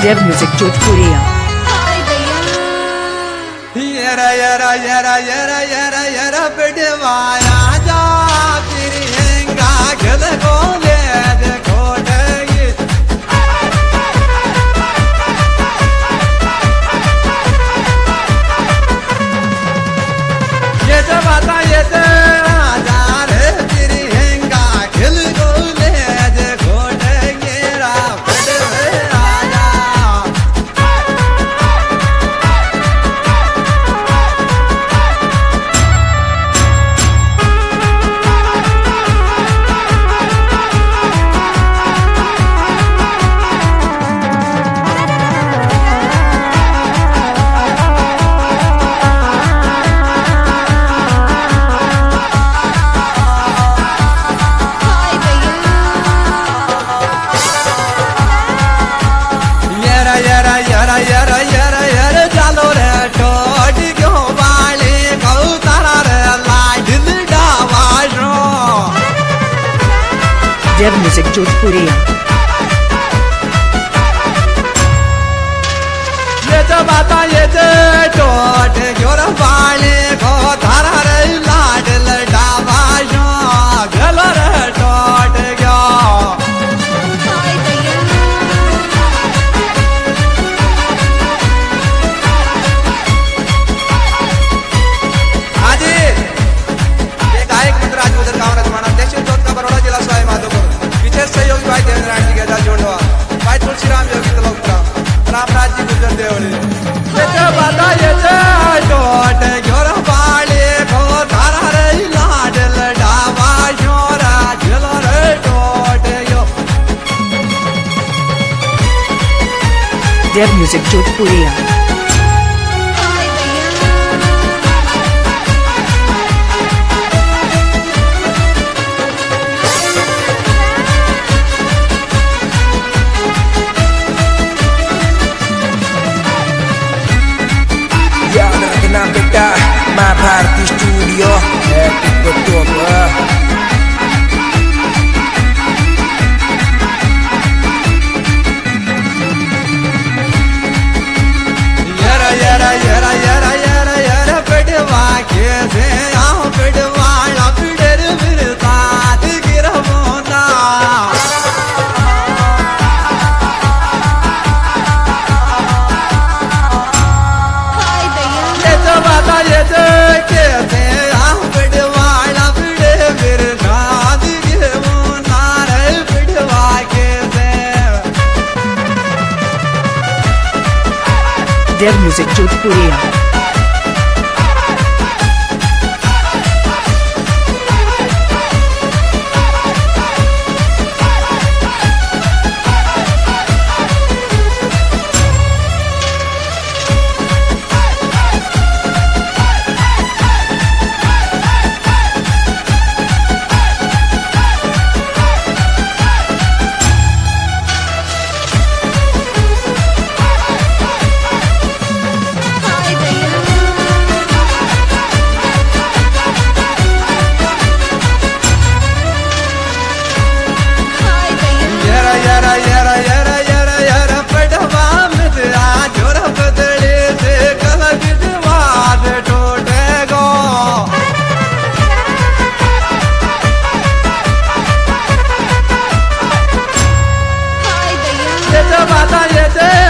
Dev Music Jodhpuriya. Yara yara yara yara yara yara bedwaya ja teri henga khel ko le dekho degi ye jabata ye te ja re teri henga khel ko le dekho degi ra bedwaya ja yara yara yara yara yara chalo re tod kyo wale kau tara re la dil da vajo Dev Music Jodhpuriya. ye jabata ye je tod kyo wale kau tara re la dil da vajo galo re tod kyo सहयोगी भाई देवेंद्र राज जी के जोड़वा भाई तुलसीराम योगी तलोकरा रामराज जी गुजर देवली ये बाता ये टोट जोर बाले को धारा रे लाडल डावा जोरा जल रे टोट यो Dev Music Jodhpuriya. Yang terkenal beta Mahabharati Studio betul yara yara yara yara yara yara bedwa ke se ah bedwa la bider virta tigirmona ye jabata ye je ke se ah bedwa la bider virta tigirmona re bedwa ke se Dev Music Jodhpuriya. yara yara yara yara yara yara padwa midra jor badle se kala bidwa de tote go ye jabata ye je